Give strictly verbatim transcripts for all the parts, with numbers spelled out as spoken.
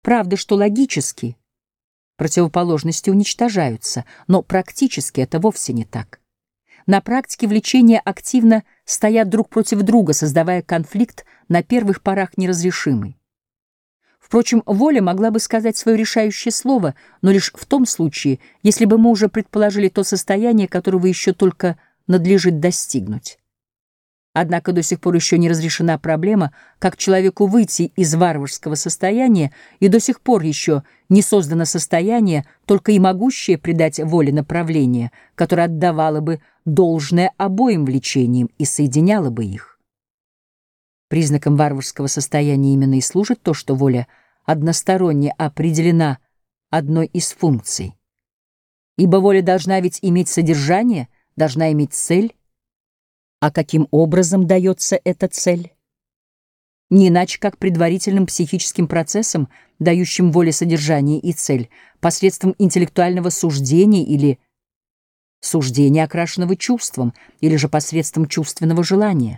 Правда, что логически противоположности уничтожаются, но практически это вовсе не так. На практике влечения активно стоят друг против друга, создавая конфликт, на первых порах неразрешимый. Впрочем, воля могла бы сказать свое решающее слово, но лишь в том случае, если бы мы уже предположили то состояние, которого еще только надлежит достигнуть. Однако до сих пор еще не разрешена проблема, как человеку выйти из варварского состояния, и до сих пор еще не создано состояние, только и могущее придать воле направление, которое отдавало бы должное обоим влечениям и соединяло бы их. Признаком варварского состояния именно и служит то, что воля односторонне определена одной из функций. Ибо воля должна ведь иметь содержание, должна иметь цель. А каким образом дается эта цель? Не иначе, как предварительным психическим процессом, дающим воле содержание и цель, посредством интеллектуального суждения или суждения, окрашенного чувством, или же посредством чувственного желания.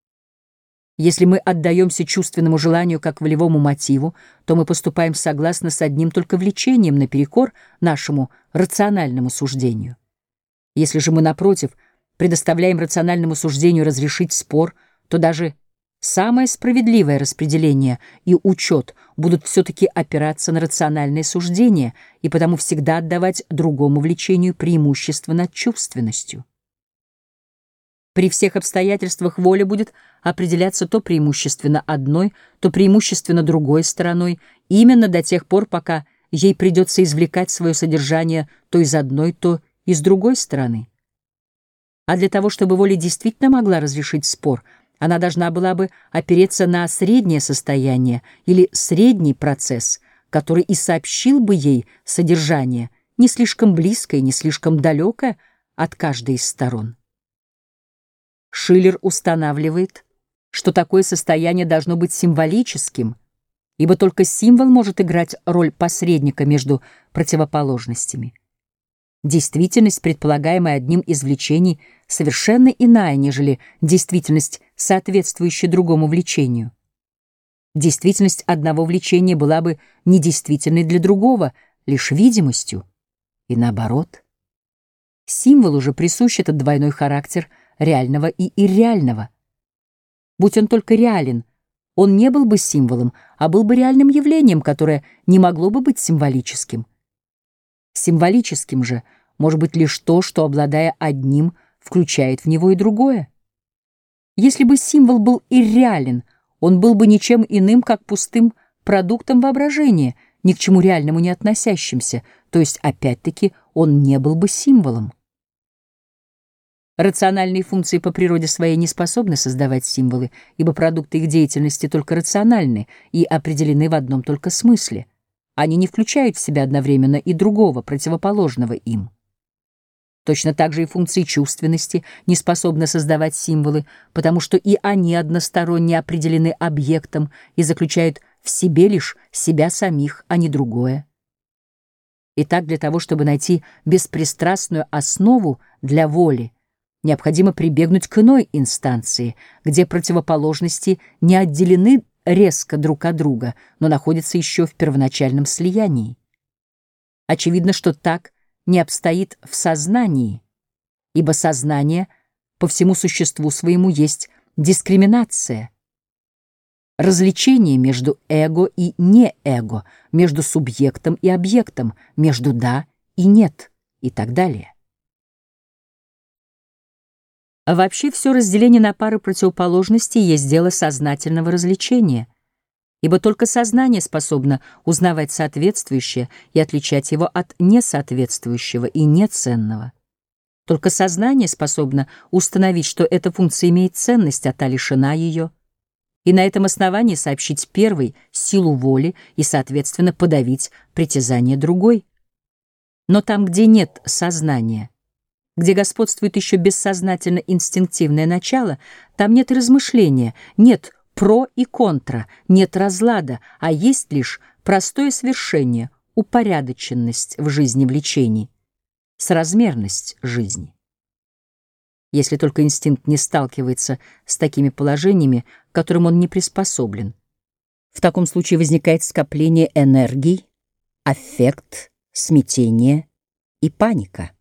Если мы отдаемся чувственному желанию как волевому мотиву, то мы поступаем согласно с одним только влечением наперекор нашему рациональному суждению. Если же мы, напротив, предоставляем рациональному суждению разрешить спор, то даже самое справедливое распределение и учет будут все-таки опираться на рациональное суждение и потому всегда отдавать другому влечению преимущество над чувственностью. При всех обстоятельствах воля будет определяться то преимущественно одной, то преимущественно другой стороной, именно до тех пор, пока ей придется извлекать свое содержание то из одной, то из другой стороны. А для того, чтобы воля действительно могла разрешить спор, она должна была бы опереться на среднее состояние или средний процесс, который и сообщил бы ей содержание, не слишком близкое, не слишком далекое от каждой из сторон. Шиллер устанавливает, что такое состояние должно быть символическим, ибо только символ может играть роль посредника между противоположностями. Действительность, предполагаемая одним из влечений, совершенно иная, нежели действительность, соответствующая другому влечению. Действительность одного влечения была бы недействительной для другого, лишь видимостью, и наоборот. Символу же присущ этот двойной характер реального и ирреального. Будь он только реален, он не был бы символом, а был бы реальным явлением, которое не могло бы быть символическим. Символическим же может быть лишь то, что, обладая одним, включает в него и другое. Если бы символ был ирреален, он был бы ничем иным, как пустым продуктом воображения, ни к чему реальному не относящимся, то есть, опять-таки, он не был бы символом. Рациональные функции по природе своей не способны создавать символы, ибо продукты их деятельности только рациональны и определены в одном только смысле. Они не включают в себя одновременно и другого, противоположного им. Точно так же и функции чувственности не способны создавать символы, потому что и они односторонне определены объектом и заключают в себе лишь себя самих, а не другое. Итак, для того, чтобы найти беспристрастную основу для воли, необходимо прибегнуть к иной инстанции, где противоположности не отделены резко друг от друга, но находятся еще в первоначальном слиянии. Очевидно, что так не обстоит в сознании, ибо сознание по всему существу своему есть дискриминация, различение между эго и не-эго, между субъектом и объектом, между «да» и «нет» и так далее. А вообще все разделение на пары противоположностей есть дело сознательного развлечения, ибо только сознание способно узнавать соответствующее и отличать его от несоответствующего и неценного. Только сознание способно установить, что эта функция имеет ценность, а та лишена ее, и на этом основании сообщить первой силу воли и, соответственно, подавить притязание другой. Но там, где нет сознания, где господствует еще бессознательно инстинктивное начало, там нет размышления, нет про и контра, нет разлада, а есть лишь простое свершение, упорядоченность в жизни влечений, соразмерность жизни. Если только инстинкт не сталкивается с такими положениями, к которым он не приспособлен, В таком случае возникает скопление энергий, аффект, смятение и паника.